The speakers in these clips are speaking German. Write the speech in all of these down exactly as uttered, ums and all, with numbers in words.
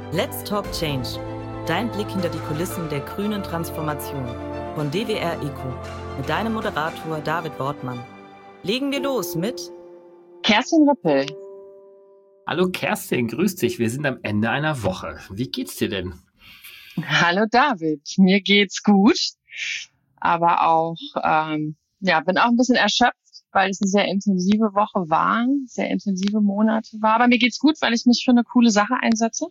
Let's Talk Change. Dein Blick hinter die Kulissen der grünen Transformation von D W R ECO mit deinem Moderator David Wortmann. Legen wir los mit Kerstin Rippel. Hallo Kerstin, grüß dich. Wir sind am Ende einer Woche. Wie geht's dir denn? Hallo David, mir geht's gut, aber auch, ähm, ja, bin auch ein bisschen erschöpft, weil es eine sehr intensive Woche war, sehr intensive Monate war. Aber mir geht's gut, weil ich mich für eine coole Sache einsetze.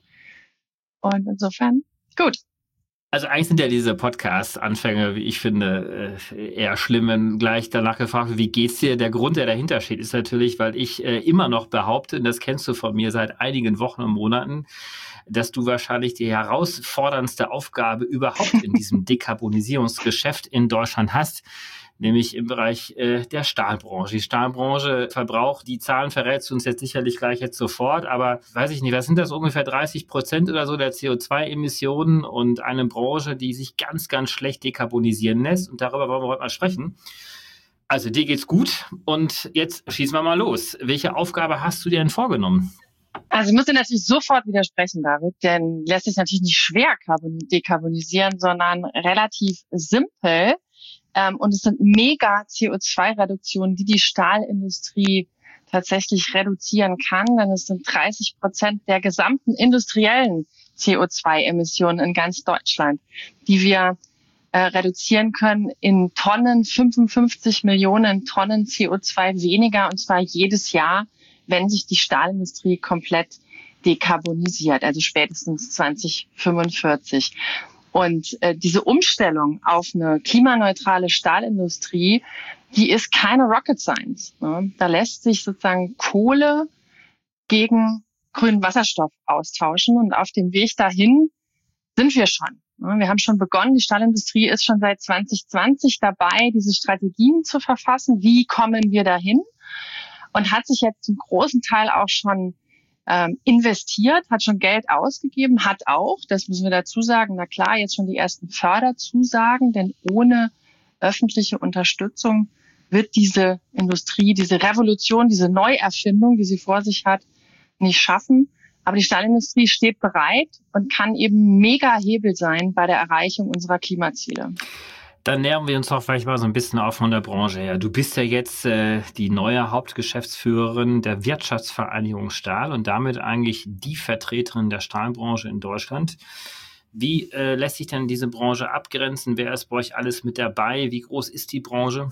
Und insofern, gut. Also eigentlich sind ja diese Podcast-Anfänge, wie ich finde, eher schlimm, wenn gleich danach gefragt wird, wie geht's dir? Der Grund, der dahinter steht, ist natürlich, weil ich immer noch behaupte, und das kennst du von mir seit einigen Wochen und Monaten, dass du wahrscheinlich die herausforderndste Aufgabe überhaupt in diesem Dekarbonisierungsgeschäft in Deutschland hast, nämlich im Bereich äh, der Stahlbranche. Die Stahlbranche verbraucht, die Zahlen verrätst du uns jetzt sicherlich gleich jetzt sofort, aber weiß ich nicht, was sind das, ungefähr dreißig Prozent oder so der C O zwei Emissionen und eine Branche, die sich ganz, ganz schlecht dekarbonisieren lässt, und darüber wollen wir heute mal sprechen. Also dir geht's gut und jetzt schießen wir mal los. Welche Aufgabe hast du dir denn vorgenommen? Also ich muss dir natürlich sofort widersprechen, David, denn lässt sich natürlich nicht schwer dekarbonisieren, sondern relativ simpel. Ähm, und es sind mega C O zwei Reduktionen, die die Stahlindustrie tatsächlich reduzieren kann, denn es sind dreißig Prozent der gesamten industriellen C O zwei Emissionen in ganz Deutschland, die wir äh, reduzieren können in Tonnen, fünfundfünfzig Millionen Tonnen C O zwei weniger, und zwar jedes Jahr, wenn sich die Stahlindustrie komplett dekarbonisiert, also spätestens zwanzig fünfundvierzig. Und äh, diese Umstellung auf eine klimaneutrale Stahlindustrie, die ist keine Rocket Science. Ne? Da lässt sich sozusagen Kohle gegen grünen Wasserstoff austauschen. Und auf dem Weg dahin sind wir schon. Ne? Wir haben schon begonnen. Die Stahlindustrie ist schon seit zwanzig zwanzig dabei, diese Strategien zu verfassen. Wie kommen wir dahin? Und hat sich jetzt zum großen Teil auch schon ähm, investiert, hat schon Geld ausgegeben, hat auch, das müssen wir dazu sagen, na klar, jetzt schon die ersten Förderzusagen, denn ohne öffentliche Unterstützung wird diese Industrie, diese Revolution, diese Neuerfindung, die sie vor sich hat, nicht schaffen. Aber die Stahlindustrie steht bereit und kann eben mega Hebel sein bei der Erreichung unserer Klimaziele. Dann nähern wir uns doch vielleicht mal so ein bisschen auf von der Branche her. Du bist ja jetzt äh, die neue Hauptgeschäftsführerin der Wirtschaftsvereinigung Stahl und damit eigentlich die Vertreterin der Stahlbranche in Deutschland. Wie äh, lässt sich denn diese Branche abgrenzen? Wer ist bei euch alles mit dabei? Wie groß ist die Branche?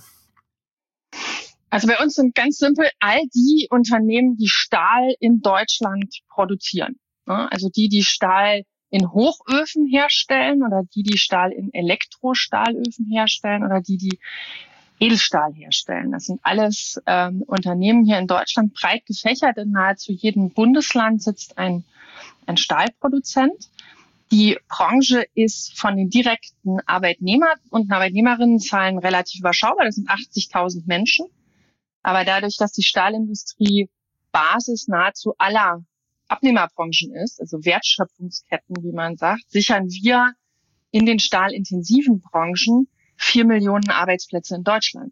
Also bei uns sind ganz simpel all die Unternehmen, die Stahl in Deutschland produzieren. Also die, die Stahl in Hochöfen herstellen oder die, die Stahl in Elektrostahlöfen herstellen oder die, die Edelstahl herstellen. Das sind alles ähm, Unternehmen hier in Deutschland, breit gefächert. In nahezu jedem Bundesland sitzt ein, ein Stahlproduzent. Die Branche ist von den direkten Arbeitnehmer und Arbeitnehmerinnenzahlen relativ überschaubar. Das sind achtzigtausend Menschen. Aber dadurch, dass die Stahlindustrie Basis nahezu aller Abnehmerbranchen ist, also Wertschöpfungsketten, wie man sagt, sichern wir in den stahlintensiven Branchen vier Millionen Arbeitsplätze in Deutschland.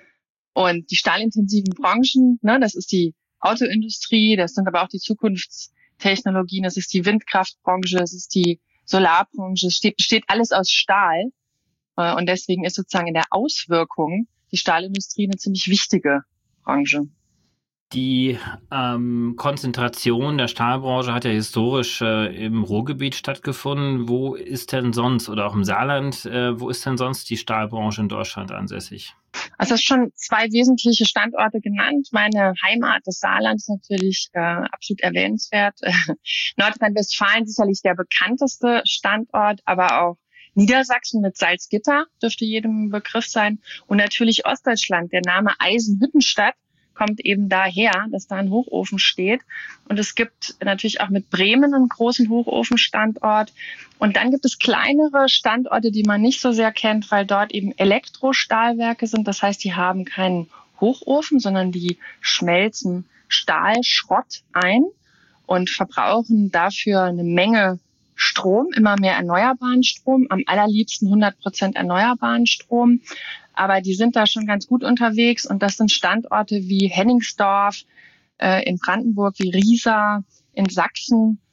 Und die stahlintensiven Branchen, ne, das ist die Autoindustrie, das sind aber auch die Zukunftstechnologien, das ist die Windkraftbranche, das ist die Solarbranche, es steht, besteht alles aus Stahl. Und deswegen ist sozusagen in der Auswirkung die Stahlindustrie eine ziemlich wichtige Branche. Die ähm, Konzentration der Stahlbranche hat ja historisch äh, im Ruhrgebiet stattgefunden. Wo ist denn sonst, oder auch im Saarland, äh, wo ist denn sonst die Stahlbranche in Deutschland ansässig? Also es ist schon zwei wesentliche Standorte genannt. Meine Heimat, das Saarland, ist natürlich äh, absolut erwähnenswert. Nordrhein-Westfalen sicherlich der bekannteste Standort, aber auch Niedersachsen mit Salzgitter dürfte jedem Begriff sein. Und natürlich Ostdeutschland. Der Name Eisenhüttenstadt kommt eben daher, dass da ein Hochofen steht. Und es gibt natürlich auch mit Bremen einen großen Hochofenstandort. Und dann gibt es kleinere Standorte, die man nicht so sehr kennt, weil dort eben Elektrostahlwerke sind. Das heißt, die haben keinen Hochofen, sondern die schmelzen Stahlschrott ein und verbrauchen dafür eine Menge Strom, immer mehr erneuerbaren Strom, am allerliebsten hundert Prozent erneuerbaren Strom. Aber die sind da schon ganz gut unterwegs, und das sind Standorte wie Henningsdorf äh, in Brandenburg, wie Riesa in Sachsen,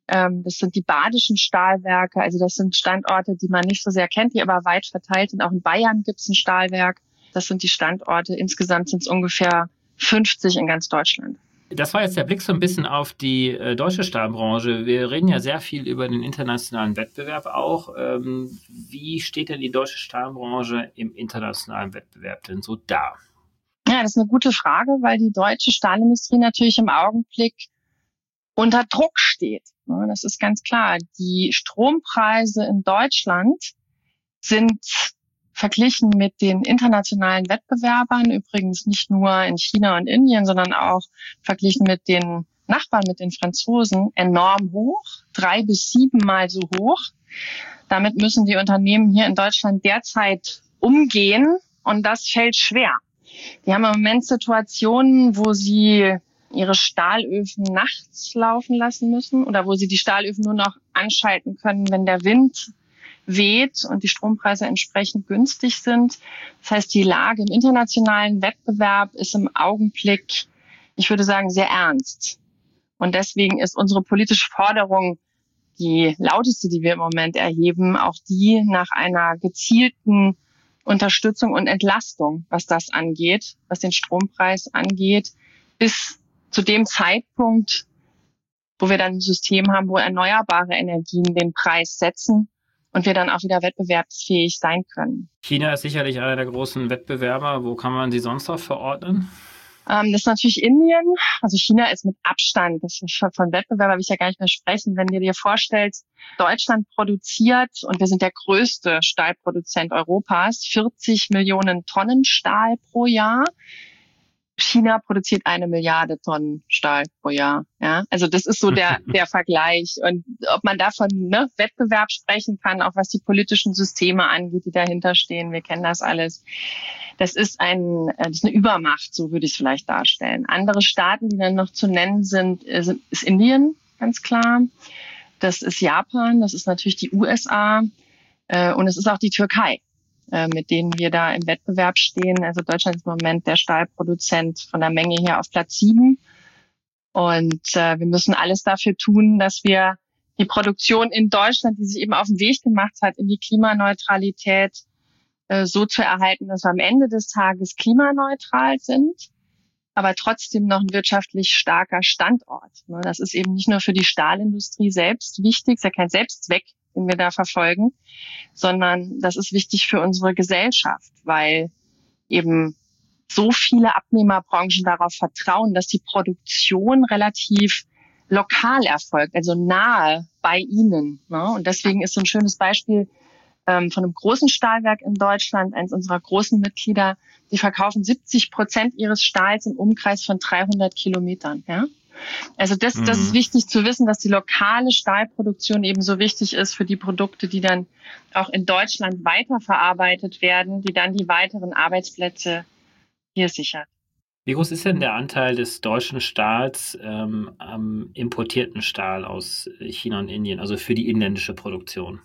Ähm, das sind die badischen Stahlwerke. Also das sind Standorte, die man nicht so sehr kennt, die aber weit verteilt sind. Auch in Bayern gibt es ein Stahlwerk. Das sind die Standorte. Insgesamt sind es ungefähr fünfzig in ganz Deutschland. Das war jetzt der Blick so ein bisschen auf die äh, deutsche Stahlbranche. Wir reden ja sehr viel über den internationalen Wettbewerb auch. Ähm, wie steht denn die deutsche Stahlbranche im internationalen Wettbewerb denn so da? Ja, das ist eine gute Frage, weil die deutsche Stahlindustrie natürlich im Augenblick unter Druck steht. Das ist ganz klar. Die Strompreise in Deutschland sind verglichen mit den internationalen Wettbewerbern, übrigens nicht nur in China und Indien, sondern auch verglichen mit den Nachbarn, mit den Franzosen, enorm hoch, drei bis siebenmal so hoch. Damit müssen die Unternehmen hier in Deutschland derzeit umgehen und das fällt schwer. Die haben im Moment Situationen, wo sie ihre Stahlöfen nachts laufen lassen müssen oder wo sie die Stahlöfen nur noch anschalten können, wenn der Wind weht und die Strompreise entsprechend günstig sind. Das heißt, die Lage im internationalen Wettbewerb ist im Augenblick, ich würde sagen, sehr ernst. Und deswegen ist unsere politische Forderung, die lauteste, die wir im Moment erheben, auch die nach einer gezielten Unterstützung und Entlastung, was das angeht, was den Strompreis angeht, bis zu dem Zeitpunkt, wo wir dann ein System haben, wo erneuerbare Energien den Preis setzen und wir dann auch wieder wettbewerbsfähig sein können. China ist sicherlich einer der großen Wettbewerber. Wo kann man sie sonst noch verordnen? Ähm, das ist natürlich Indien. Also China ist mit Abstand, das ist von Wettbewerber will ich ja gar nicht mehr sprechen. Wenn du dir vorstellst, Deutschland produziert, und wir sind der größte Stahlproduzent Europas, vierzig Millionen Tonnen Stahl pro Jahr. China produziert eine Milliarde Tonnen Stahl pro Jahr. Ja, also das ist so der der Vergleich. Und ob man davon ne, Wettbewerb sprechen kann, auch was die politischen Systeme angeht, die dahinter stehen, wir kennen das alles. Das ist ein das ist eine Übermacht, so würde ich es vielleicht darstellen. Andere Staaten, die dann noch zu nennen sind, ist Indien, ganz klar. Das ist Japan, das ist natürlich die U S A und es ist auch die Türkei, mit denen wir da im Wettbewerb stehen. Also Deutschland ist im Moment der Stahlproduzent von der Menge her auf Platz sieben. Und äh, wir müssen alles dafür tun, dass wir die Produktion in Deutschland, die sich eben auf den Weg gemacht hat, in die Klimaneutralität äh, so zu erhalten, dass wir am Ende des Tages klimaneutral sind, aber trotzdem noch ein wirtschaftlich starker Standort. Ne? Das ist eben nicht nur für die Stahlindustrie selbst wichtig, ist ja kein Selbstzweck, den wir da verfolgen, sondern das ist wichtig für unsere Gesellschaft, weil eben so viele Abnehmerbranchen darauf vertrauen, dass die Produktion relativ lokal erfolgt, also nahe bei ihnen. Ne? Und deswegen ist so ein schönes Beispiel ähm, von einem großen Stahlwerk in Deutschland, eines unserer großen Mitglieder, die verkaufen siebzig Prozent ihres Stahls im Umkreis von dreihundert Kilometern. Ja? Also das, mhm. das ist wichtig zu wissen, dass die lokale Stahlproduktion eben so wichtig ist für die Produkte, die dann auch in Deutschland weiterverarbeitet werden, die dann die weiteren Arbeitsplätze hier sichert. Wie groß ist denn der Anteil des deutschen Stahls ähm, am importierten Stahl aus China und Indien, also für die inländische Produktion?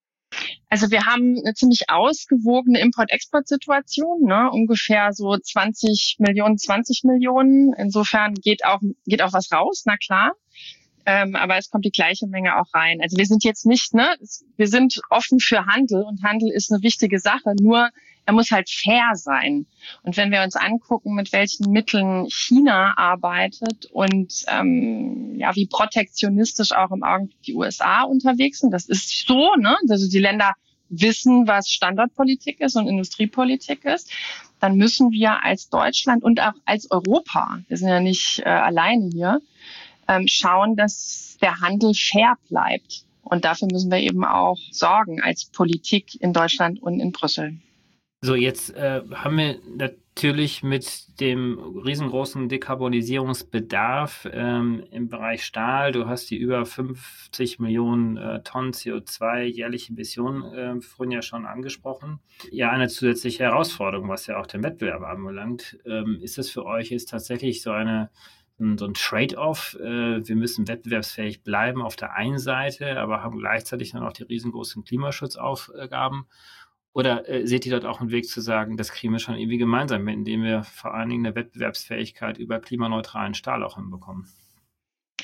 Also wir haben eine ziemlich ausgewogene Import-Export-Situation, ne? Ungefähr so zwanzig Millionen, zwanzig Millionen. Insofern geht auch geht auch was raus, na klar. Ähm, aber es kommt die gleiche Menge auch rein. Also wir sind jetzt nicht, ne? Wir sind offen für Handel und Handel ist eine wichtige Sache. Nur er muss halt fair sein. Und wenn wir uns angucken, mit welchen Mitteln China arbeitet und ähm, ja, wie protektionistisch auch im Augenblick die U S A unterwegs sind, das ist so, ne? Also die Länder wissen, was Standortpolitik ist und Industriepolitik ist, dann müssen wir als Deutschland und auch als Europa, wir sind ja nicht äh, alleine hier, ähm, schauen, dass der Handel fair bleibt. Und dafür müssen wir eben auch sorgen als Politik in Deutschland und in Brüssel. So, jetzt äh, haben wir natürlich mit dem riesengroßen Dekarbonisierungsbedarf ähm, im Bereich Stahl, du hast die über fünfzig Millionen äh, Tonnen C O zwei jährliche Emissionen äh, vorhin ja schon angesprochen, ja eine zusätzliche Herausforderung, was ja auch den Wettbewerb anbelangt. Ähm, ist das für euch jetzt tatsächlich so eine so ein Trade-off? Äh, wir müssen wettbewerbsfähig bleiben auf der einen Seite, aber haben gleichzeitig dann auch die riesengroßen Klimaschutzaufgaben? Oder äh, seht ihr dort auch einen Weg zu sagen, das kriegen wir schon irgendwie gemeinsam, indem wir vor allen Dingen eine Wettbewerbsfähigkeit über klimaneutralen Stahl auch hinbekommen?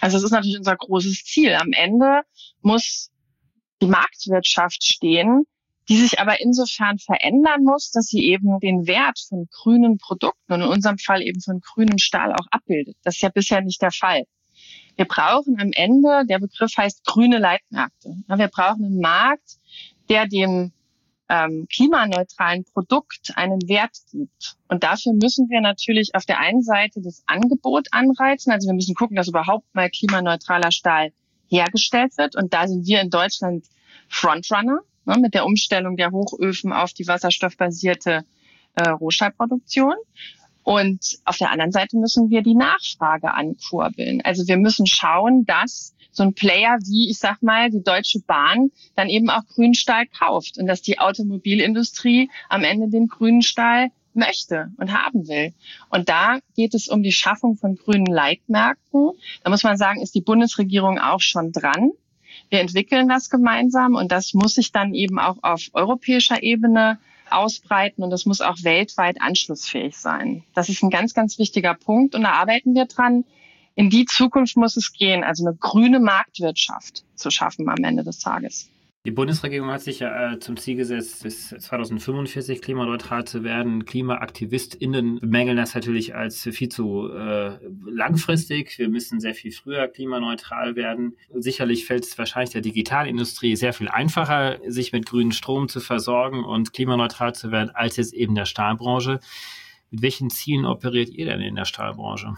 Also es ist natürlich unser großes Ziel. Am Ende muss die Marktwirtschaft stehen, die sich aber insofern verändern muss, dass sie eben den Wert von grünen Produkten und in unserem Fall eben von grünem Stahl auch abbildet. Das ist ja bisher nicht der Fall. Wir brauchen am Ende, der Begriff heißt grüne Leitmärkte. Wir brauchen einen Markt, der dem ähm, klimaneutralen Produkt einen Wert gibt. Und dafür müssen wir natürlich auf der einen Seite das Angebot anreizen. Also wir müssen gucken, dass überhaupt mal klimaneutraler Stahl hergestellt wird. Und da sind wir in Deutschland Frontrunner, ne, mit der Umstellung der Hochöfen auf die wasserstoffbasierte äh, Rohstahlproduktion. Und auf der anderen Seite müssen wir die Nachfrage ankurbeln. Also wir müssen schauen, dass so ein Player wie, ich sag mal, die Deutsche Bahn dann eben auch grünen Stahl kauft und dass die Automobilindustrie am Ende den grünen Stahl möchte und haben will. Und da geht es um die Schaffung von grünen Leitmärkten. Da muss man sagen, ist die Bundesregierung auch schon dran. Wir entwickeln das gemeinsam und das muss sich dann eben auch auf europäischer Ebene ausbreiten und das muss auch weltweit anschlussfähig sein. Das ist ein ganz, ganz wichtiger Punkt und da arbeiten wir dran. In die Zukunft muss es gehen, also eine grüne Marktwirtschaft zu schaffen am Ende des Tages. Die Bundesregierung hat sich ja äh, zum Ziel gesetzt, bis zweitausendfünfundvierzig klimaneutral zu werden. KlimaaktivistInnen bemängeln das natürlich als viel zu äh, langfristig. Wir müssen sehr viel früher klimaneutral werden. Sicherlich fällt es wahrscheinlich der Digitalindustrie sehr viel einfacher, sich mit grünem Strom zu versorgen und klimaneutral zu werden, als jetzt eben der Stahlbranche. Mit welchen Zielen operiert ihr denn in der Stahlbranche?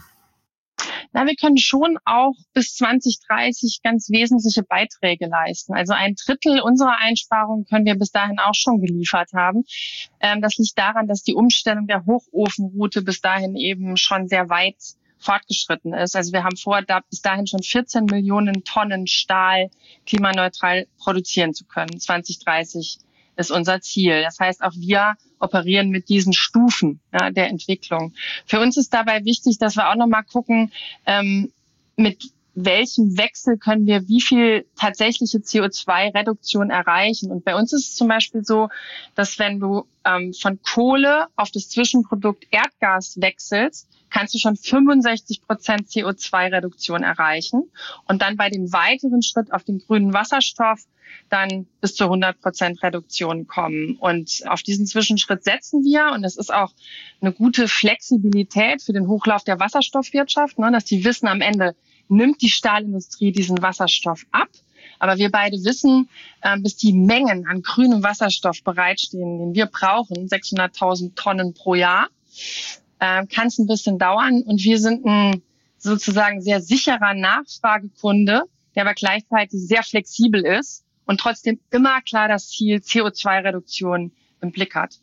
Na, wir können schon auch bis zwanzig dreißig ganz wesentliche Beiträge leisten. Also ein Drittel unserer Einsparungen können wir bis dahin auch schon geliefert haben. Ähm, das liegt daran, dass die Umstellung der Hochofenroute bis dahin eben schon sehr weit fortgeschritten ist. Also wir haben vor, da bis dahin schon vierzehn Millionen Tonnen Stahl klimaneutral produzieren zu können. zwanzig dreißig ist unser Ziel. Das heißt, auch wir operieren mit diesen Stufen, ja, der Entwicklung. Für uns ist dabei wichtig, dass wir auch nochmal gucken, ähm, mit welchem Wechsel können wir wie viel tatsächliche C O zwei Reduktion erreichen. Und bei uns ist es zum Beispiel so, dass wenn du ähm, von Kohle auf das Zwischenprodukt Erdgas wechselst, kannst du schon fünfundsechzig Prozent C O zwei Reduktion erreichen. Und dann bei dem weiteren Schritt auf den grünen Wasserstoff dann bis zu hundert Prozent Reduktion kommen. Und auf diesen Zwischenschritt setzen wir. Und das ist auch eine gute Flexibilität für den Hochlauf der Wasserstoffwirtschaft, ne, dass die wissen, am Ende nimmt die Stahlindustrie diesen Wasserstoff ab. Aber wir beide wissen, äh, bis die Mengen an grünem Wasserstoff bereitstehen, den wir brauchen, sechshunderttausend Tonnen pro Jahr, äh, kann es ein bisschen dauern. Und wir sind ein sozusagen sehr sicherer Nachfragekunde, der aber gleichzeitig sehr flexibel ist und trotzdem immer klar das Ziel C O zwei Reduktion im Blick hat.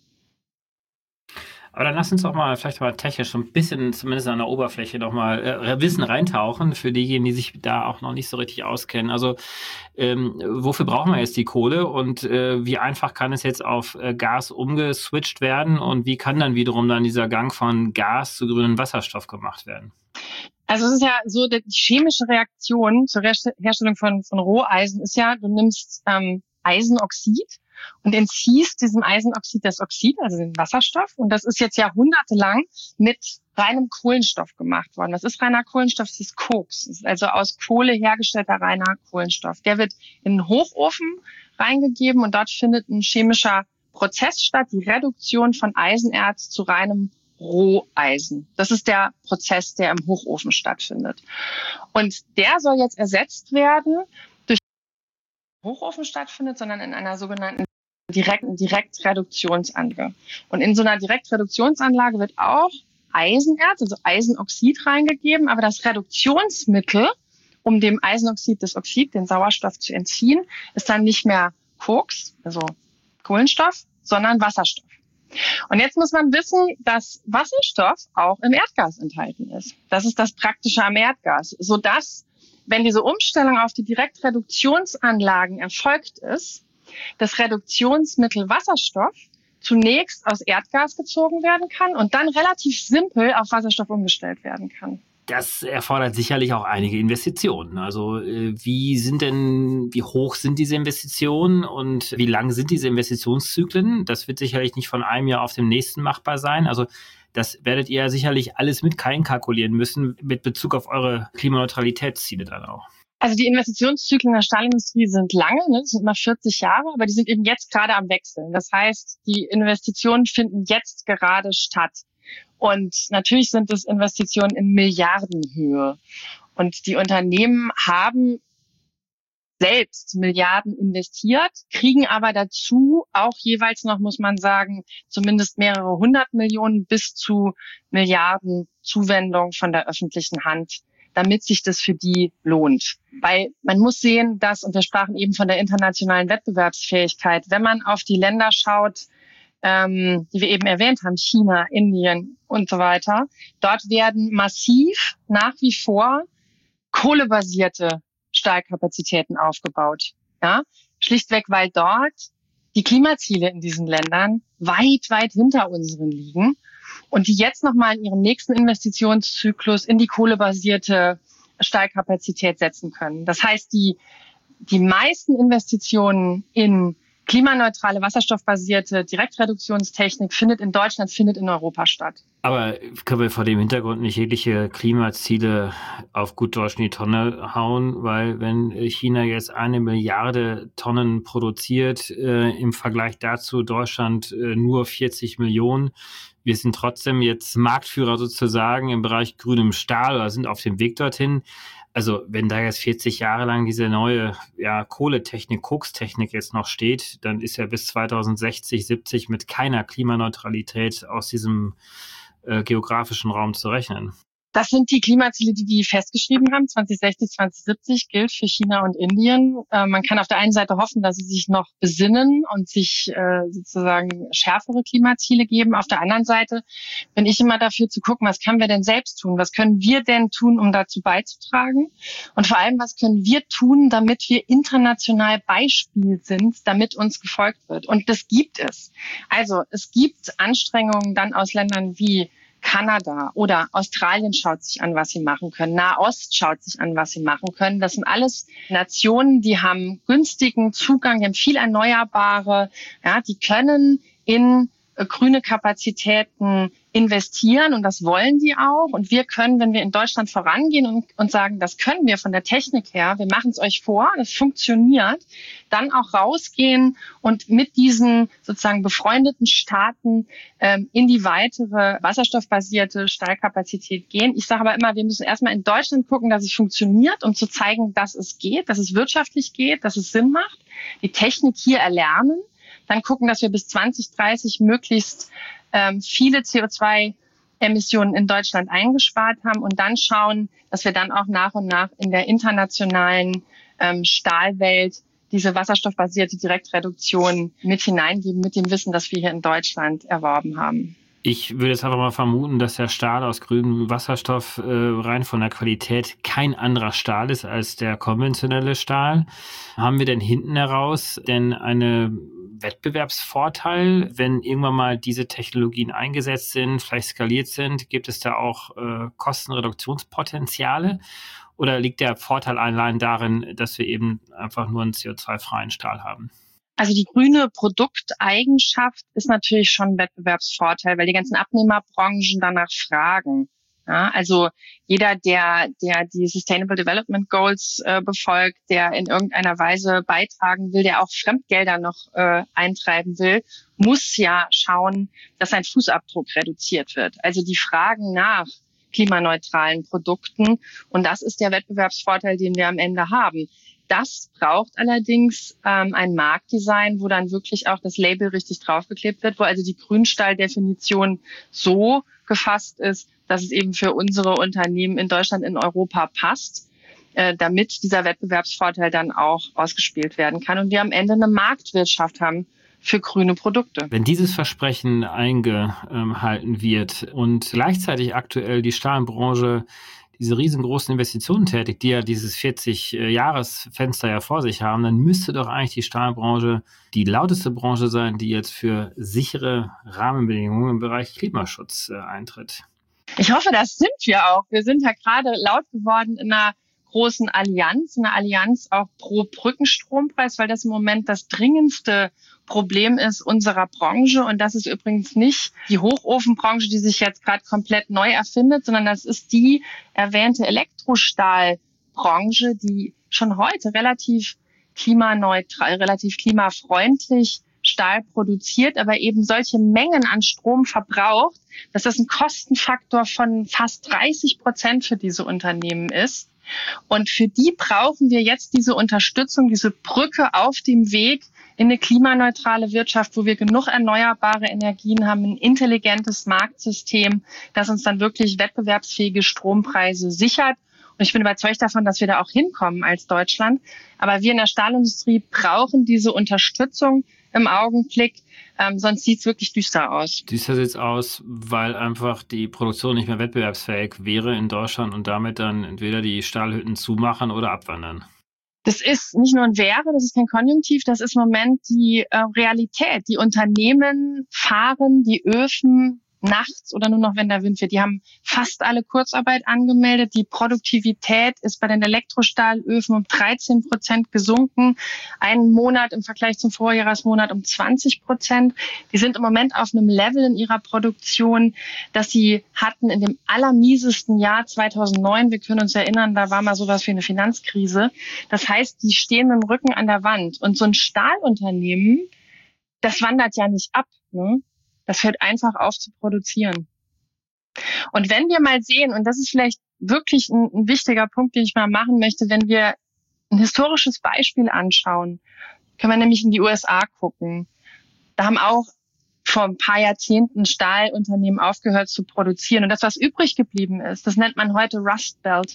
Aber dann lass uns auch mal vielleicht mal technisch ein bisschen, zumindest an der Oberfläche, noch mal äh, Wissen reintauchen für diejenigen, die sich da auch noch nicht so richtig auskennen. Also ähm, wofür brauchen wir jetzt die Kohle und äh, wie einfach kann es jetzt auf äh, Gas umgeswitcht werden und wie kann dann wiederum dann dieser Gang von Gas zu grünem Wasserstoff gemacht werden? Also es ist ja so, die chemische Reaktion zur Herstellung von, von Roheisen ist ja, du nimmst ähm, Eisenoxid und entziehst diesem Eisenoxid das Oxid, also den Wasserstoff. Und das ist jetzt jahrhundertelang mit reinem Kohlenstoff gemacht worden. Was ist reiner Kohlenstoff? Das ist Koks. Das ist also aus Kohle hergestellter reiner Kohlenstoff. Der wird in den Hochofen reingegeben und dort findet ein chemischer Prozess statt, die Reduktion von Eisenerz zu reinem Roheisen. Das ist der Prozess, der im Hochofen stattfindet. Und der soll jetzt ersetzt werden durch Hochofen stattfindet, sondern in einer sogenannten direkten Direktreduktionsanlage. Und in so einer Direktreduktionsanlage wird auch Eisenerz, also Eisenoxid reingegeben, aber das Reduktionsmittel, um dem Eisenoxid das Oxid, den Sauerstoff zu entziehen, ist dann nicht mehr Koks, also Kohlenstoff, sondern Wasserstoff. Und jetzt muss man wissen, dass Wasserstoff auch im Erdgas enthalten ist. Das ist das Praktische am Erdgas, sodass, wenn diese Umstellung auf die Direktreduktionsanlagen erfolgt ist, das Reduktionsmittel Wasserstoff zunächst aus Erdgas gezogen werden kann und dann relativ simpel auf Wasserstoff umgestellt werden kann. Das erfordert sicherlich auch einige Investitionen. Also äh, wie sind denn, wie hoch sind diese Investitionen und wie lang sind diese Investitionszyklen? Das wird sicherlich nicht von einem Jahr auf dem nächsten machbar sein. Also Das werdet ihr ja sicherlich alles mit einkalkulieren müssen mit Bezug auf eure Klimaneutralitätsziele dann auch. Also die Investitionszyklen der Stahlindustrie sind lange, ne? Das sind immer vierzig Jahre, aber die sind eben jetzt gerade am Wechseln. Das heißt, die Investitionen finden jetzt gerade statt. Und natürlich sind es Investitionen in Milliardenhöhe. Und die Unternehmen haben selbst Milliarden investiert, kriegen aber dazu auch jeweils noch, muss man sagen, zumindest mehrere hundert Millionen bis zu Milliarden Zuwendung von der öffentlichen Hand, damit sich das für die lohnt. Weil man muss sehen, dass, und wir sprachen eben von der internationalen Wettbewerbsfähigkeit, wenn man auf die Länder schaut, ähm, die wir eben erwähnt haben, China, Indien und so weiter, dort werden massiv nach wie vor kohlebasierte Stahlkapazitäten aufgebaut. Ja? Schlichtweg, weil dort die Klimaziele in diesen Ländern weit, weit hinter unseren liegen und die jetzt nochmal in ihrem nächsten Investitionszyklus in die kohlebasierte Stahlkapazität setzen können. Das heißt, die, die meisten Investitionen in klimaneutrale, wasserstoffbasierte Direktreduktionstechnik findet in Deutschland, findet in Europa statt. Aber können wir vor dem Hintergrund nicht jegliche Klimaziele auf gut Deutsch in die Tonne hauen? Weil wenn China jetzt eine Milliarde Tonnen produziert, äh, im Vergleich dazu Deutschland äh, nur vierzig Millionen, wir sind trotzdem jetzt Marktführer sozusagen im Bereich grünem Stahl oder sind auf dem Weg dorthin. Also wenn da jetzt vierzig Jahre lang diese neue ja, Kohletechnik, Kokstechnik jetzt noch steht, dann ist ja bis zweitausendsechzig, siebzig mit keiner Klimaneutralität aus diesem äh, geografischen Raum zu rechnen. Das sind die Klimaziele, die die festgeschrieben haben. zwanzig sechzig, zwanzig siebzig gilt für China und Indien. Äh, man kann auf der einen Seite hoffen, dass sie sich noch besinnen und sich äh, sozusagen schärfere Klimaziele geben. Auf der anderen Seite bin ich immer dafür zu gucken, was können wir denn selbst tun? Was können wir denn tun, um dazu beizutragen? Und vor allem, was können wir tun, damit wir international Beispiel sind, damit uns gefolgt wird? Und das gibt es. Also es gibt Anstrengungen dann aus Ländern wie Kanada oder Australien schaut sich an, was sie machen können. Nahost schaut sich an, was sie machen können. Das sind alles Nationen, die haben günstigen Zugang, die haben viel Erneuerbare, ja, die können in äh, grüne Kapazitäten investieren und das wollen die auch. Und wir können, wenn wir in Deutschland vorangehen und, und sagen, das können wir von der Technik her, wir machen es euch vor, das funktioniert, dann auch rausgehen und mit diesen sozusagen befreundeten Staaten ähm, in die weitere wasserstoffbasierte Stahlkapazität gehen. Ich sage aber immer, wir müssen erstmal in Deutschland gucken, dass es funktioniert, um zu zeigen, dass es geht, dass es wirtschaftlich geht, dass es Sinn macht, die Technik hier erlernen, dann gucken, dass wir bis zwanzig dreißig möglichst ähm, viele C O zwei Emissionen in Deutschland eingespart haben und dann schauen, dass wir dann auch nach und nach in der internationalen ähm, Stahlwelt diese wasserstoffbasierte Direktreduktion mit hineingeben, mit dem Wissen, das wir hier in Deutschland erworben haben. Ich würde jetzt einfach mal vermuten, dass der Stahl aus grünem Wasserstoff äh, rein von der Qualität kein anderer Stahl ist als der konventionelle Stahl. Haben wir denn hinten heraus denn einen Wettbewerbsvorteil, wenn irgendwann mal diese Technologien eingesetzt sind, vielleicht skaliert sind? Gibt es da auch äh, Kostenreduktionspotenziale? Oder liegt der Vorteil allein darin, dass wir eben einfach nur einen C O zwei freien Stahl haben? Also die grüne Produkteigenschaft ist natürlich schon ein Wettbewerbsvorteil, weil die ganzen Abnehmerbranchen danach fragen. Ja, also jeder, der, der die Sustainable Development Goals äh, befolgt, der in irgendeiner Weise beitragen will, der auch Fremdgelder noch äh, eintreiben will, muss ja schauen, dass sein Fußabdruck reduziert wird. Also die fragen nach klimaneutralen Produkten und das ist der Wettbewerbsvorteil, den wir am Ende haben. Das braucht allerdings ähm, ein Marktdesign, wo dann wirklich auch das Label richtig draufgeklebt wird, wo also die Grünstahldefinition so gefasst ist, dass es eben für unsere Unternehmen in Deutschland, in Europa passt, äh, damit dieser Wettbewerbsvorteil dann auch ausgespielt werden kann und wir am Ende eine Marktwirtschaft haben für grüne Produkte. Wenn dieses Versprechen eingehalten wird und gleichzeitig aktuell die Stahlbranche diese riesengroßen Investitionen tätigt, die ja dieses vierzig-Jahres-Fenster ja vor sich haben, dann müsste doch eigentlich die Stahlbranche die lauteste Branche sein, die jetzt für sichere Rahmenbedingungen im Bereich Klimaschutz äh, eintritt. Ich hoffe, das sind wir auch. Wir sind ja gerade laut geworden in einer großen Allianz, eine Allianz auch pro Brückenstrompreis, weil das im Moment das dringendste Problem ist unserer Branche. Und das ist übrigens nicht die Hochofenbranche, die sich jetzt gerade komplett neu erfindet, sondern das ist die erwähnte Elektrostahlbranche, die schon heute relativ klimaneutral, relativ klimafreundlich Stahl produziert, aber eben solche Mengen an Strom verbraucht, dass das ein Kostenfaktor von fast dreißig Prozent für diese Unternehmen ist. Und für die brauchen wir jetzt diese Unterstützung, diese Brücke auf dem Weg in eine klimaneutrale Wirtschaft, wo wir genug erneuerbare Energien haben, ein intelligentes Marktsystem, das uns dann wirklich wettbewerbsfähige Strompreise sichert. Und ich bin überzeugt davon, dass wir da auch hinkommen als Deutschland. Aber wir in der Stahlindustrie brauchen diese Unterstützung im Augenblick, ähm, sonst sieht es wirklich düster aus. Düster sieht es aus, weil einfach die Produktion nicht mehr wettbewerbsfähig wäre in Deutschland und damit dann entweder die Stahlhütten zumachen oder abwandern. Das ist nicht nur ein Wäre, das ist kein Konjunktiv, das ist im Moment die äh, Realität. Die Unternehmen fahren die Öfen nachts oder nur noch, wenn der Wind weht. Die haben fast alle Kurzarbeit angemeldet. Die Produktivität ist bei den Elektrostahlöfen um dreizehn Prozent gesunken. Einen Monat im Vergleich zum Vorjahresmonat um zwanzig Prozent. Die sind im Moment auf einem Level in ihrer Produktion, das sie hatten in dem allermiesesten Jahr zweitausendneun. Wir können uns erinnern, da war mal sowas wie eine Finanzkrise. Das heißt, die stehen mit dem Rücken an der Wand. Und so ein Stahlunternehmen, das wandert ja nicht ab, ne? Das hört einfach auf zu produzieren. Und wenn wir mal sehen, und das ist vielleicht wirklich ein, ein wichtiger Punkt, den ich mal machen möchte, wenn wir ein historisches Beispiel anschauen, können wir nämlich in die U S A gucken. Da haben auch vor ein paar Jahrzehnten Stahlunternehmen aufgehört zu produzieren. Und das, was übrig geblieben ist, das nennt man heute Rust Belt.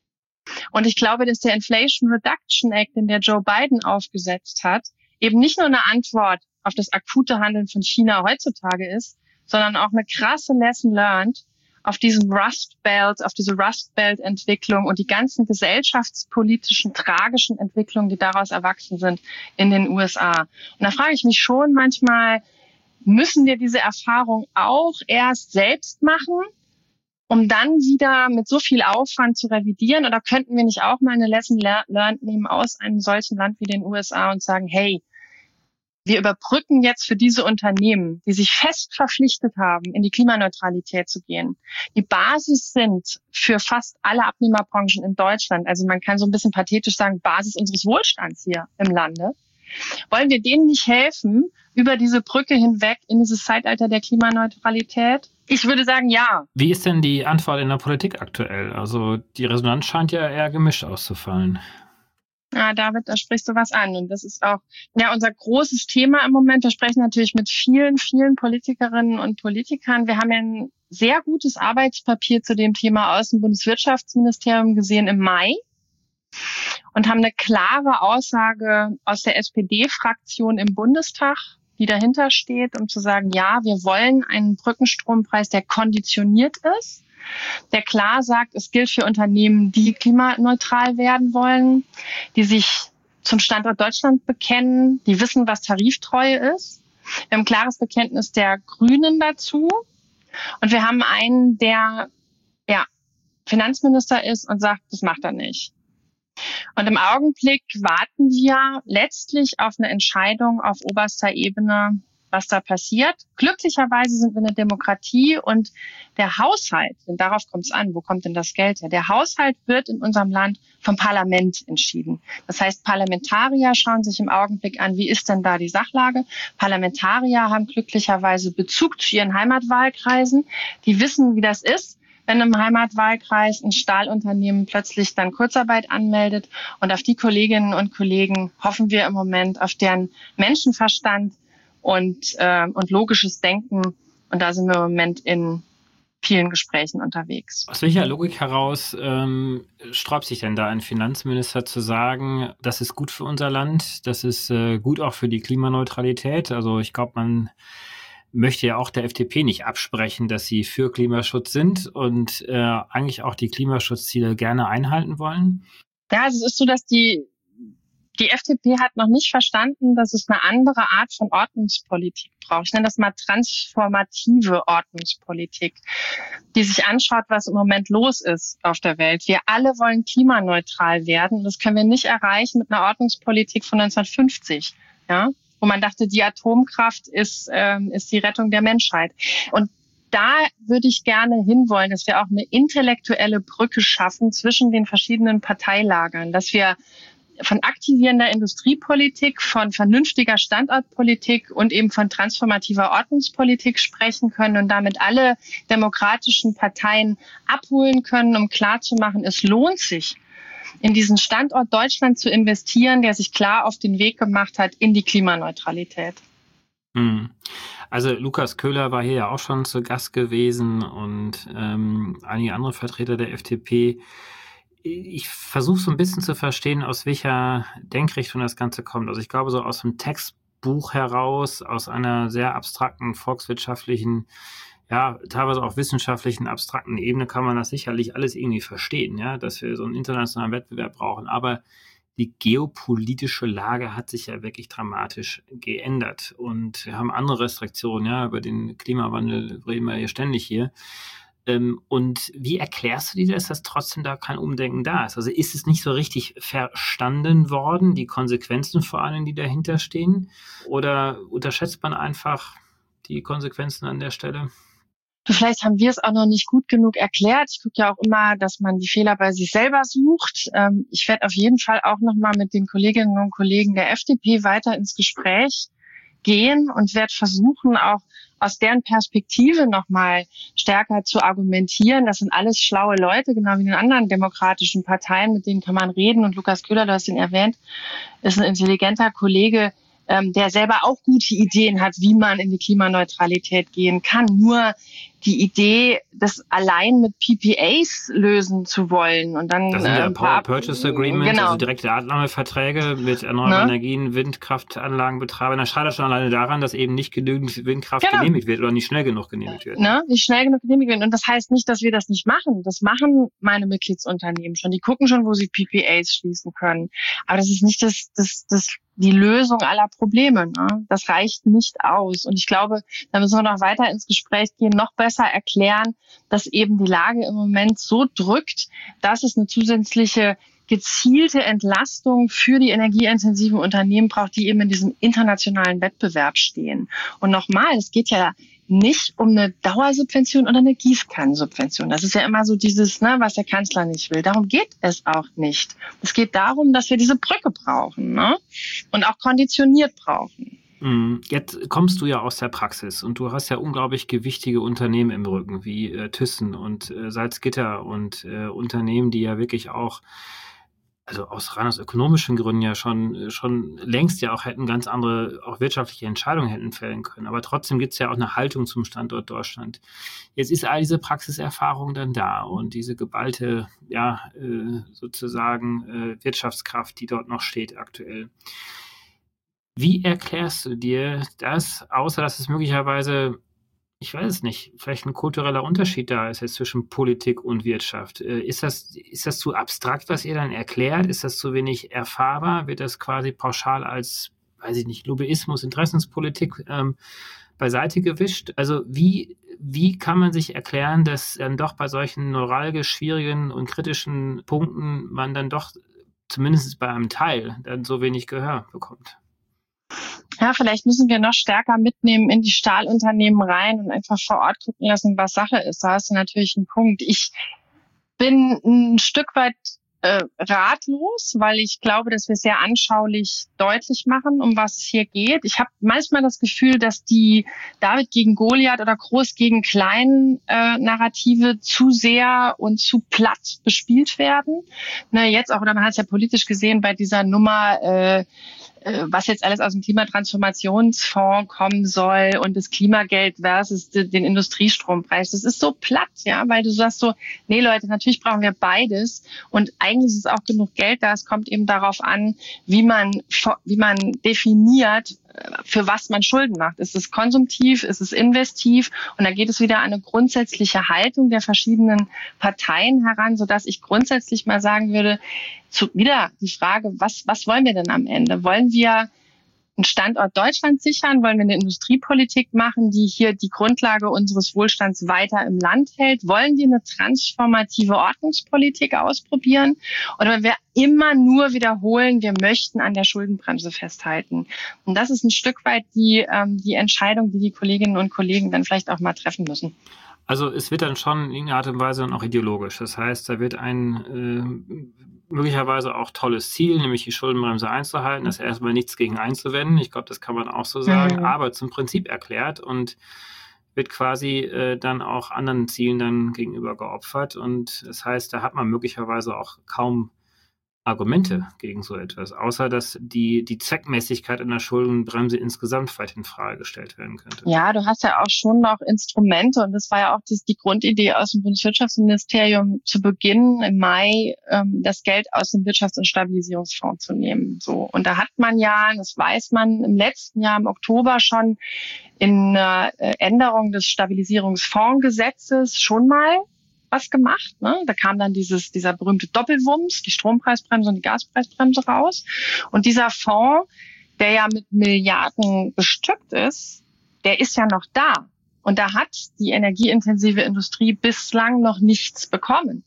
Und ich glaube, dass der Inflation Reduction Act, den der Joe Biden aufgesetzt hat, eben nicht nur eine Antwort auf das akute Handeln von China heutzutage ist, sondern auch eine krasse Lesson learned auf diesen Rust Belt, auf diese Rust Belt Entwicklung und die ganzen gesellschaftspolitischen, tragischen Entwicklungen, die daraus erwachsen sind in den U S A. Und da frage ich mich schon manchmal, müssen wir diese Erfahrung auch erst selbst machen, um dann wieder mit so viel Aufwand zu revidieren? Oder könnten wir nicht auch mal eine Lesson learned nehmen aus einem solchen Land wie den U S A und sagen, hey, wir überbrücken jetzt für diese Unternehmen, die sich fest verpflichtet haben, in die Klimaneutralität zu gehen, die Basis sind für fast alle Abnehmerbranchen in Deutschland. Also man kann so ein bisschen pathetisch sagen, Basis unseres Wohlstands hier im Lande. Wollen wir denen nicht helfen, über diese Brücke hinweg in dieses Zeitalter der Klimaneutralität? Ich würde sagen, ja. Wie ist denn die Antwort in der Politik aktuell? Also die Resonanz scheint ja eher gemischt auszufallen. Ja, David, da sprichst du was an. Und das ist auch ja unser großes Thema im Moment. Wir sprechen natürlich mit vielen, vielen Politikerinnen und Politikern. Wir haben ja ein sehr gutes Arbeitspapier zu dem Thema aus dem Bundeswirtschaftsministerium gesehen im Mai und haben eine klare Aussage aus der S P D-Fraktion im Bundestag, die dahinter steht, um zu sagen, ja, wir wollen einen Brückenstrompreis, der konditioniert ist, der klar sagt, es gilt für Unternehmen, die klimaneutral werden wollen, die sich zum Standort Deutschland bekennen, die wissen, was Tariftreue ist. Wir haben ein klares Bekenntnis der Grünen dazu. Und wir haben einen, der ja Finanzminister ist und sagt, das macht er nicht. Und im Augenblick warten wir letztlich auf eine Entscheidung auf oberster Ebene, was da passiert. Glücklicherweise sind wir eine Demokratie und der Haushalt, denn darauf kommt es an, wo kommt denn das Geld her? Der Haushalt wird in unserem Land vom Parlament entschieden. Das heißt, Parlamentarier schauen sich im Augenblick an, wie ist denn da die Sachlage? Parlamentarier haben glücklicherweise Bezug zu ihren Heimatwahlkreisen. Die wissen, wie das ist, wenn im Heimatwahlkreis ein Stahlunternehmen plötzlich dann Kurzarbeit anmeldet. Und auf die Kolleginnen und Kollegen hoffen wir im Moment, auf deren Menschenverstand und äh, und logisches Denken. Und da sind wir im Moment in vielen Gesprächen unterwegs. Aus welcher Logik heraus ähm, sträubt sich denn da ein Finanzminister zu sagen, das ist gut für unser Land, das ist äh, gut auch für die Klimaneutralität? Also ich glaube, man möchte ja auch der F D P nicht absprechen, dass sie für Klimaschutz sind und äh, eigentlich auch die Klimaschutzziele gerne einhalten wollen. Ja, also es ist so, dass die Die F D P hat noch nicht verstanden, dass es eine andere Art von Ordnungspolitik braucht. Ich nenne das mal transformative Ordnungspolitik, die sich anschaut, was im Moment los ist auf der Welt. Wir alle wollen klimaneutral werden. Das können wir nicht erreichen mit einer Ordnungspolitik von neunzehnhundertfünfzig, ja, wo man dachte, die Atomkraft ist, ähm, ist die Rettung der Menschheit. Und da würde ich gerne hinwollen, dass wir auch eine intellektuelle Brücke schaffen zwischen den verschiedenen Parteilagern, dass wir von aktivierender Industriepolitik, von vernünftiger Standortpolitik und eben von transformativer Ordnungspolitik sprechen können und damit alle demokratischen Parteien abholen können, um klarzumachen, es lohnt sich, in diesen Standort Deutschland zu investieren, der sich klar auf den Weg gemacht hat in die Klimaneutralität. Also Lukas Köhler war hier ja auch schon zu Gast gewesen und ähm, einige andere Vertreter der F D P. Ich versuche so ein bisschen zu verstehen, aus welcher Denkrichtung das Ganze kommt. Also ich glaube, so aus dem Textbuch heraus, aus einer sehr abstrakten volkswirtschaftlichen, ja, teilweise auch wissenschaftlichen, abstrakten Ebene kann man das sicherlich alles irgendwie verstehen, ja, dass wir so einen internationalen Wettbewerb brauchen. Aber die geopolitische Lage hat sich ja wirklich dramatisch geändert. Und wir haben andere Restriktionen, ja, über den Klimawandel reden wir ja ständig hier. Und wie erklärst du dir das, dass trotzdem da kein Umdenken da ist? Also ist es nicht so richtig verstanden worden, die Konsequenzen vor allem, die dahinter stehen? Oder unterschätzt man einfach die Konsequenzen an der Stelle? Vielleicht haben wir es auch noch nicht gut genug erklärt. Ich gucke ja auch immer, dass man die Fehler bei sich selber sucht. Ich werde auf jeden Fall auch noch mal mit den Kolleginnen und Kollegen der F D P weiter ins Gespräch gehen und werde versuchen, auch aus deren Perspektive nochmal stärker zu argumentieren. Das sind alles schlaue Leute, genau wie in den anderen demokratischen Parteien, mit denen kann man reden. Und Lukas Köhler, du hast ihn erwähnt, ist ein intelligenter Kollege, ähm, der selber auch gute Ideen hat, wie man in die Klimaneutralität gehen kann. Nur die Idee, das allein mit P P As lösen zu wollen und dann das sind ja äh, Power Purchase Agreements, genau. also direkte Abnahmeverträge mit erneuerbaren Ne? Energien, Windkraftanlagenbetreibern. Das scheitert schon alleine daran, dass eben nicht genügend Windkraft Genau. genehmigt wird oder nicht schnell genug genehmigt wird. Ne, nicht schnell genug genehmigt werden. Und das heißt nicht, dass wir das nicht machen. Das machen meine Mitgliedsunternehmen schon. Die gucken schon, wo sie P P As schließen können. Aber das ist nicht das, das, das, die Lösung aller Probleme. Ne? Das reicht nicht aus. Und ich glaube, da müssen wir noch weiter ins Gespräch gehen, noch besser erklären, dass eben die Lage im Moment so drückt, dass es eine zusätzliche gezielte Entlastung für die energieintensiven Unternehmen braucht, die eben in diesem internationalen Wettbewerb stehen. Und nochmal, es geht ja nicht um eine Dauersubvention oder eine Gießkannensubvention. Das ist ja immer so dieses, ne, was der Kanzler nicht will. Darum geht es auch nicht. Es geht darum, dass wir diese Brücke brauchen, ne? Und auch konditioniert brauchen. Jetzt kommst du ja aus der Praxis und du hast ja unglaublich gewichtige Unternehmen im Rücken, wie äh, Thyssen und äh, Salzgitter und äh, Unternehmen, die ja wirklich auch, also aus rein aus ökonomischen Gründen ja schon, schon längst ja auch hätten ganz andere, auch wirtschaftliche Entscheidungen hätten fällen können. Aber trotzdem gibt es ja auch eine Haltung zum Standort Deutschland. Jetzt ist all diese Praxiserfahrung dann da und diese geballte, ja, äh, sozusagen äh, Wirtschaftskraft, die dort noch steht aktuell. Wie erklärst du dir das, außer dass es möglicherweise, ich weiß es nicht, vielleicht ein kultureller Unterschied da ist jetzt zwischen Politik und Wirtschaft? Ist das, ist das zu abstrakt, was ihr dann erklärt? Ist das zu wenig erfahrbar? Wird das quasi pauschal als, weiß ich nicht, Lobbyismus, Interessenspolitik ähm, beiseite gewischt? Also wie, wie kann man sich erklären, dass dann doch bei solchen neuralgisch schwierigen und kritischen Punkten man dann doch zumindest bei einem Teil dann so wenig Gehör bekommt? Ja, vielleicht müssen wir noch stärker mitnehmen in die Stahlunternehmen rein und einfach vor Ort gucken lassen, was Sache ist. Da hast du natürlich einen Punkt. Ich bin ein Stück weit äh, ratlos, weil ich glaube, dass wir sehr anschaulich deutlich machen, um was es hier geht. Ich habe manchmal das Gefühl, dass die David gegen Goliath oder Groß gegen Klein äh, Narrative zu sehr und zu platt bespielt werden. Ne, jetzt auch, oder man hat es ja politisch gesehen bei dieser Nummer, äh, was jetzt alles aus dem Klimatransformationsfonds kommen soll und das Klimageld versus den Industriestrompreis. Das ist so platt, ja, weil du sagst so, nee Leute, natürlich brauchen wir beides und eigentlich ist auch genug Geld da. Es kommt eben darauf an, wie man, wie man definiert, für was man Schulden macht. Ist es konsumtiv, ist es investiv? Und da geht es wieder an eine grundsätzliche Haltung der verschiedenen Parteien heran, sodass ich grundsätzlich mal sagen würde, zu, wieder die Frage, was, was wollen wir denn am Ende? Wollen wir einen Standort Deutschland sichern? Wollen wir eine Industriepolitik machen, die hier die Grundlage unseres Wohlstands weiter im Land hält? Wollen wir eine transformative Ordnungspolitik ausprobieren? Oder wollen wir immer nur wiederholen, wir möchten an der Schuldenbremse festhalten? Und das ist ein Stück weit die, ähm, die Entscheidung, die die Kolleginnen und Kollegen dann vielleicht auch mal treffen müssen. Also es wird dann schon in irgendeiner Art und Weise dann auch ideologisch. Das heißt, da wird ein äh, möglicherweise auch tolles Ziel, nämlich die Schuldenbremse einzuhalten. Da ist erstmal nichts gegen einzuwenden. Ich glaube, das kann man auch so sagen. Mhm. Aber zum Prinzip erklärt und wird quasi äh, dann auch anderen Zielen dann gegenüber geopfert. Und das heißt, da hat man möglicherweise auch kaum Argumente gegen so etwas, außer dass die, die Zweckmäßigkeit einer Schuldenbremse insgesamt vielleicht in Frage gestellt werden könnte. Ja, du hast ja auch schon noch Instrumente und das war ja auch das, die Grundidee aus dem Bundeswirtschaftsministerium zu Beginn im Mai, ähm, das Geld aus dem Wirtschafts- und Stabilisierungsfonds zu nehmen. So. Und da hat man ja, das weiß man, im letzten Jahr im Oktober schon in äh, Änderung des Stabilisierungsfondsgesetzes schon mal was gemacht. Ne? Da kam dann dieses, dieser berühmte Doppelwumms, die Strompreisbremse und die Gaspreisbremse raus. Und dieser Fonds, der ja mit Milliarden bestückt ist, der ist ja noch da. Und da hat die energieintensive Industrie bislang noch nichts bekommen.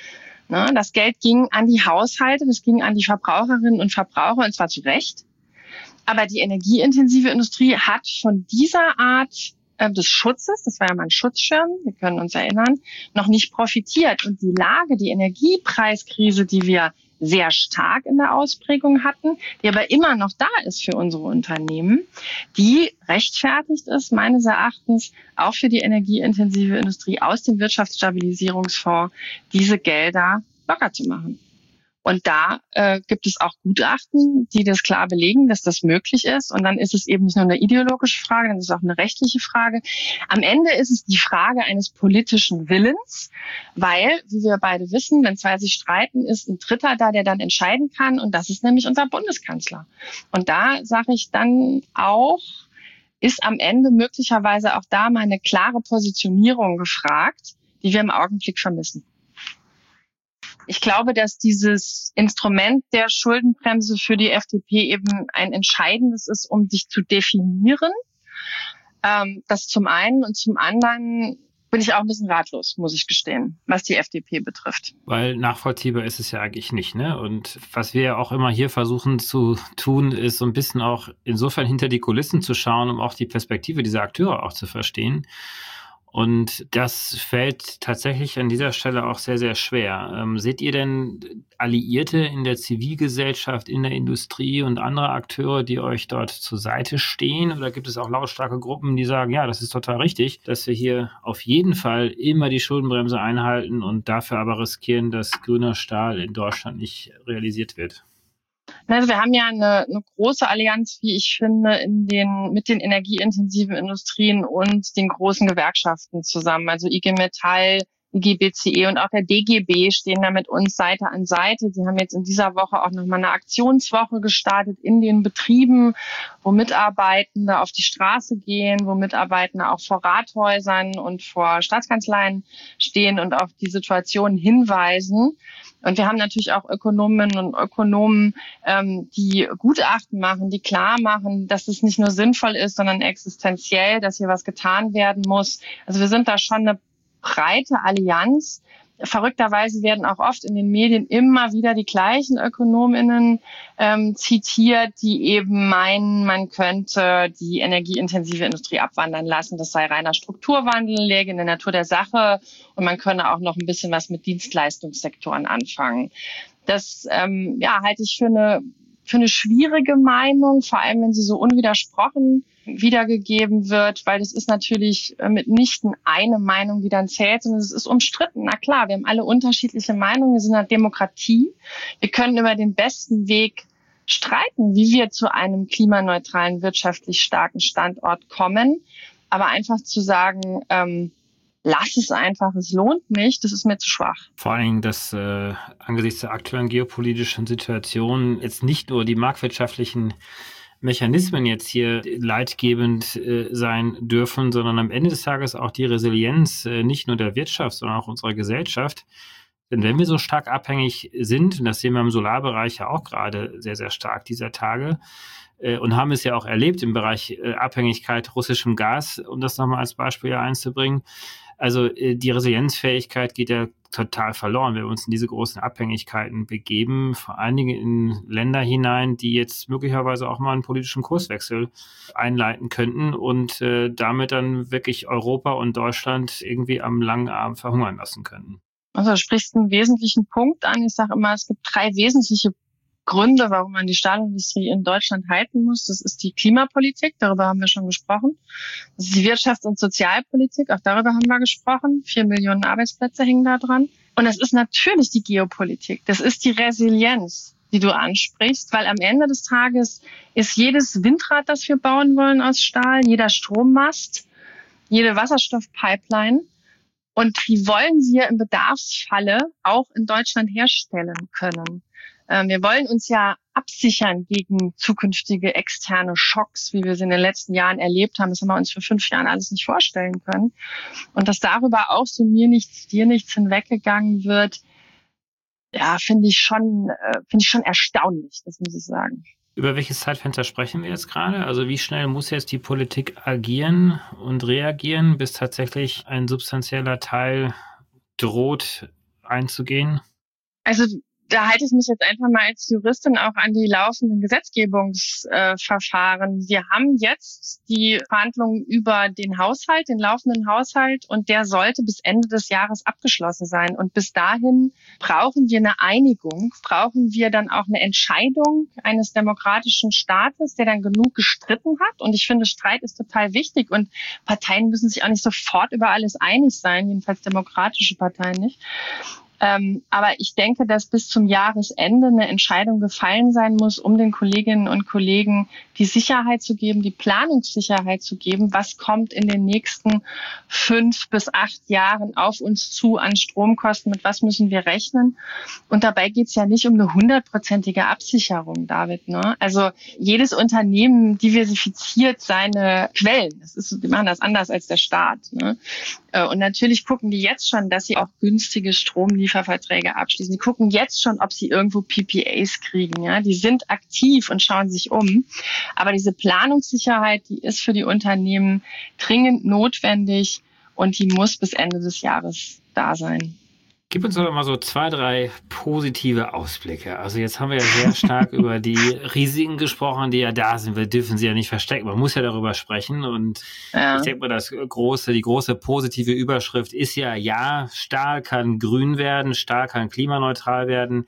Ne? Das Geld ging an die Haushalte, das ging an die Verbraucherinnen und Verbraucher, und zwar zu Recht. Aber die energieintensive Industrie hat von dieser Art des Schutzes, das war ja mal ein Schutzschirm, wir können uns erinnern, noch nicht profitiert. Und die Lage, die Energiepreiskrise, die wir sehr stark in der Ausprägung hatten, die aber immer noch da ist für unsere Unternehmen, die rechtfertigt ist, meines Erachtens, auch für die energieintensive Industrie aus dem Wirtschaftsstabilisierungsfonds diese Gelder locker zu machen. Und da äh, gibt es auch Gutachten, die das klar belegen, dass das möglich ist. Und dann ist es eben nicht nur eine ideologische Frage, dann ist es auch eine rechtliche Frage. Am Ende ist es die Frage eines politischen Willens, weil, wie wir beide wissen, wenn zwei sich streiten, ist ein Dritter da, der dann entscheiden kann. Und das ist nämlich unser Bundeskanzler. Und da sage ich dann auch, ist am Ende möglicherweise auch da mal eine klare Positionierung gefragt, die wir im Augenblick vermissen. Ich glaube, dass dieses Instrument der Schuldenbremse für die F D P eben ein entscheidendes ist, um sich zu definieren. Ähm, das zum einen. Und zum anderen bin ich auch ein bisschen ratlos, muss ich gestehen, was die F D P betrifft. Weil nachvollziehbar ist es ja eigentlich nicht, ne? Und was wir ja auch immer hier versuchen zu tun, ist so ein bisschen auch insofern hinter die Kulissen zu schauen, um auch die Perspektive dieser Akteure auch zu verstehen. Und das fällt tatsächlich an dieser Stelle auch sehr, sehr schwer. Ähm, seht ihr denn Alliierte in der Zivilgesellschaft, in der Industrie und andere Akteure, die euch dort zur Seite stehen? Oder gibt es auch lautstarke Gruppen, die sagen, ja, das ist total richtig, dass wir hier auf jeden Fall immer die Schuldenbremse einhalten und dafür aber riskieren, dass grüner Stahl in Deutschland nicht realisiert wird? Also wir haben ja eine, eine große Allianz, wie ich finde, in den, mit den energieintensiven Industrien und den großen Gewerkschaften zusammen. Also I G Metall, I G B C E und auch der D G B stehen da mit uns Seite an Seite. Die haben jetzt in dieser Woche auch nochmal eine Aktionswoche gestartet in den Betrieben, wo Mitarbeitende auf die Straße gehen, wo Mitarbeitende auch vor Rathäusern und vor Staatskanzleien stehen und auf die Situation hinweisen. Und wir haben natürlich auch Ökonominnen und Ökonomen, ähm, die Gutachten machen, die klar machen, dass es nicht nur sinnvoll ist, sondern existenziell, dass hier was getan werden muss. Also wir sind da schon eine breite Allianz. Verrückterweise werden auch oft in den Medien immer wieder die gleichen Ökonominnen ähm, zitiert, die eben meinen, man könnte die energieintensive Industrie abwandern lassen. Das sei reiner Strukturwandel, läge in der Natur der Sache und man könne auch noch ein bisschen was mit Dienstleistungssektoren anfangen. Das ähm, ja, halte ich für eine für eine schwierige Meinung, vor allem wenn sie so unwidersprochen wiedergegeben wird, weil das ist natürlich mitnichten eine Meinung, die dann zählt, sondern es ist umstritten. Na klar, wir haben alle unterschiedliche Meinungen, wir sind eine Demokratie. Wir können über den besten Weg streiten, wie wir zu einem klimaneutralen, wirtschaftlich starken Standort kommen. Aber einfach zu sagen, ähm, lass es einfach, es lohnt nicht, das ist mir zu schwach. Vor allen Dingen, dass äh, angesichts der aktuellen geopolitischen Situation jetzt nicht nur die marktwirtschaftlichen Mechanismen jetzt hier leitgebend äh, sein dürfen, sondern am Ende des Tages auch die Resilienz äh, nicht nur der Wirtschaft, sondern auch unserer Gesellschaft. Denn wenn wir so stark abhängig sind, und das sehen wir im Solarbereich ja auch gerade sehr, sehr stark dieser Tage, äh, und haben es ja auch erlebt im Bereich äh, Abhängigkeit russischem Gas, um das nochmal als Beispiel einzubringen. Also äh, die Resilienzfähigkeit geht ja total verloren, wenn wir uns in diese großen Abhängigkeiten begeben, vor allen Dingen in Länder hinein, die jetzt möglicherweise auch mal einen politischen Kurswechsel einleiten könnten und äh, damit dann wirklich Europa und Deutschland irgendwie am langen Arm verhungern lassen könnten. Also du sprichst einen wesentlichen Punkt an. Ich sage immer, es gibt drei wesentliche Gründe, warum man die Stahlindustrie in Deutschland halten muss. Das ist die Klimapolitik, darüber haben wir schon gesprochen. Das ist die Wirtschafts- und Sozialpolitik, auch darüber haben wir gesprochen. Vier Millionen Arbeitsplätze hängen da dran. Und das ist natürlich die Geopolitik. Das ist die Resilienz, die du ansprichst, weil am Ende des Tages ist jedes Windrad, das wir bauen wollen aus Stahl, jeder Strommast, jede Wasserstoffpipeline, und die wollen wir im Bedarfsfalle auch in Deutschland herstellen können. Ähm, wir wollen uns ja absichern gegen zukünftige externe Schocks, wie wir sie in den letzten Jahren erlebt haben. Das haben wir uns vor fünf Jahren alles nicht vorstellen können. Und dass darüber auch so mir nichts, dir nichts hinweggegangen wird, ja, finde ich schon, äh, finde ich schon erstaunlich, das muss ich sagen. Über welches Zeitfenster sprechen wir jetzt gerade? Also wie schnell muss jetzt die Politik agieren und reagieren, bis tatsächlich ein substanzieller Teil droht einzugehen? Also da halte ich mich jetzt einfach mal als Juristin auch an die laufenden Gesetzgebungsverfahren. Wir haben jetzt die Verhandlungen über den Haushalt, den laufenden Haushalt, und der sollte bis Ende des Jahres abgeschlossen sein. Und bis dahin brauchen wir eine Einigung, brauchen wir dann auch eine Entscheidung eines demokratischen Staates, der dann genug gestritten hat. Und ich finde, Streit ist total wichtig und Parteien müssen sich auch nicht sofort über alles einig sein, jedenfalls demokratische Parteien nicht. Ähm, aber ich denke, dass bis zum Jahresende eine Entscheidung gefallen sein muss, um den Kolleginnen und Kollegen die Sicherheit zu geben, die Planungssicherheit zu geben, was kommt in den nächsten fünf bis acht Jahren auf uns zu an Stromkosten, mit was müssen wir rechnen. Und dabei geht es ja nicht um eine hundertprozentige Absicherung, David, ne? Also jedes Unternehmen diversifiziert seine Quellen. Das ist, die machen das anders als der Staat, ne? Und natürlich gucken die jetzt schon, dass sie auch günstige Stromlieferverträge abschließen. Die gucken jetzt schon, ob sie irgendwo P P As kriegen. Ja, die sind aktiv und schauen sich um. Aber diese Planungssicherheit, die ist für die Unternehmen dringend notwendig und die muss bis Ende des Jahres da sein. Gib uns doch mal so zwei, drei positive Ausblicke. Also jetzt haben wir ja sehr stark über die Risiken gesprochen, die ja da sind. Wir dürfen sie ja nicht verstecken. Man muss ja darüber sprechen. Und ja. Ich denke mal, das große, die große positive Überschrift ist ja, ja, Stahl kann grün werden, Stahl kann klimaneutral werden.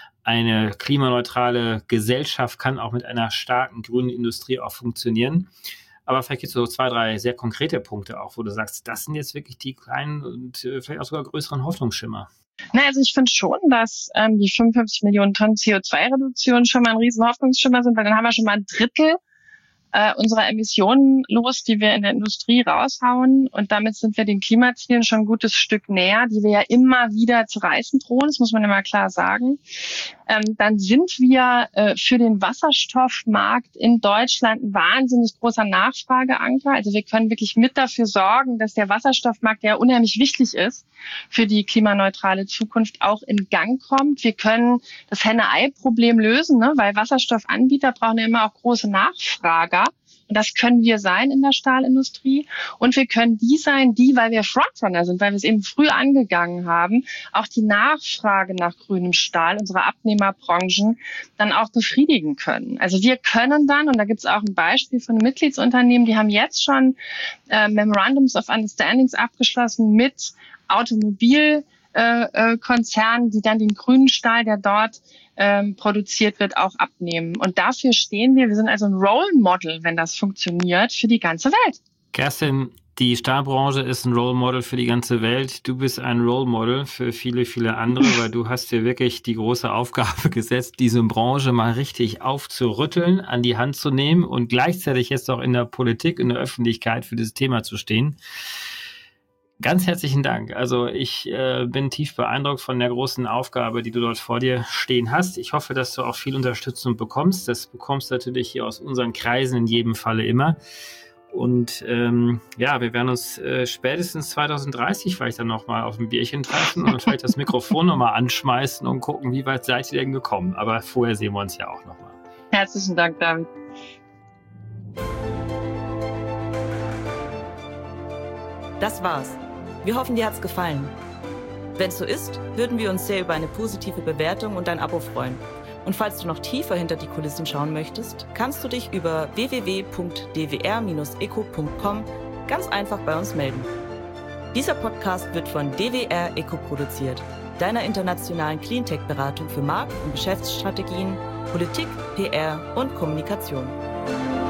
Eine klimaneutrale Gesellschaft kann auch mit einer starken grünen Industrie auch funktionieren. Aber vielleicht gibt es so zwei, drei sehr konkrete Punkte auch, wo du sagst, das sind jetzt wirklich die kleinen und äh, vielleicht auch sogar größeren Hoffnungsschimmer. Na, also ich finde schon, dass ähm, die fünfundfünfzig Millionen Tonnen C O zwei Reduktion schon mal ein riesen Hoffnungsschimmer sind, weil dann haben wir schon mal ein Drittel äh, unserer Emissionen los, die wir in der Industrie raushauen. Und damit sind wir den Klimazielen schon ein gutes Stück näher, die wir ja immer wieder zu reißen drohen. Das muss man immer klar sagen. Ähm, dann sind wir äh, für den Wasserstoffmarkt in Deutschland ein wahnsinnig großer Nachfrageanker. Also wir können wirklich mit dafür sorgen, dass der Wasserstoffmarkt, der unheimlich wichtig ist für die klimaneutrale Zukunft, auch in Gang kommt. Wir können das Henne-Ei-Problem lösen, ne? Weil Wasserstoffanbieter brauchen ja immer auch große Nachfrager. Und das können wir sein in der Stahlindustrie. Und wir können die sein, die, weil wir Frontrunner sind, weil wir es eben früh angegangen haben, auch die Nachfrage nach grünem Stahl unserer Abnehmerbranchen dann auch befriedigen können. Also wir können dann, und da gibt es auch ein Beispiel von einem Mitgliedsunternehmen, die haben jetzt schon äh, Memorandums of Understandings abgeschlossen mit Automobil äh, Konzernen, die dann den grünen Stahl, der dort ähm, produziert wird, auch abnehmen. Und dafür stehen wir. Wir sind also ein Role Model, wenn das funktioniert, für die ganze Welt. Kerstin, die Stahlbranche ist ein Role Model für die ganze Welt. Du bist ein Role Model für viele, viele andere, weil du hast dir wirklich die große Aufgabe gesetzt, diese Branche mal richtig aufzurütteln, an die Hand zu nehmen und gleichzeitig jetzt auch in der Politik, in der Öffentlichkeit für dieses Thema zu stehen. Ganz herzlichen Dank. Also ich äh, bin tief beeindruckt von der großen Aufgabe, die du dort vor dir stehen hast. Ich hoffe, dass du auch viel Unterstützung bekommst. Das bekommst du natürlich hier aus unseren Kreisen in jedem Falle immer. Und ähm, ja, wir werden uns äh, spätestens zwanzig dreißig vielleicht dann nochmal auf ein Bierchen treffen und vielleicht das Mikrofon nochmal anschmeißen und gucken, wie weit seid ihr denn gekommen. Aber vorher sehen wir uns ja auch nochmal. Herzlichen Dank, David. Das war's. Wir hoffen, dir hat's gefallen. Wenn es so ist, würden wir uns sehr über eine positive Bewertung und ein Abo freuen. Und falls du noch tiefer hinter die Kulissen schauen möchtest, kannst du dich über w w w punkt d w r Bindestrich eco punkt com ganz einfach bei uns melden. Dieser Podcast wird von D W R Eco produziert, deiner internationalen Cleantech-Beratung für Markt- und Geschäftsstrategien, Politik, P R und Kommunikation.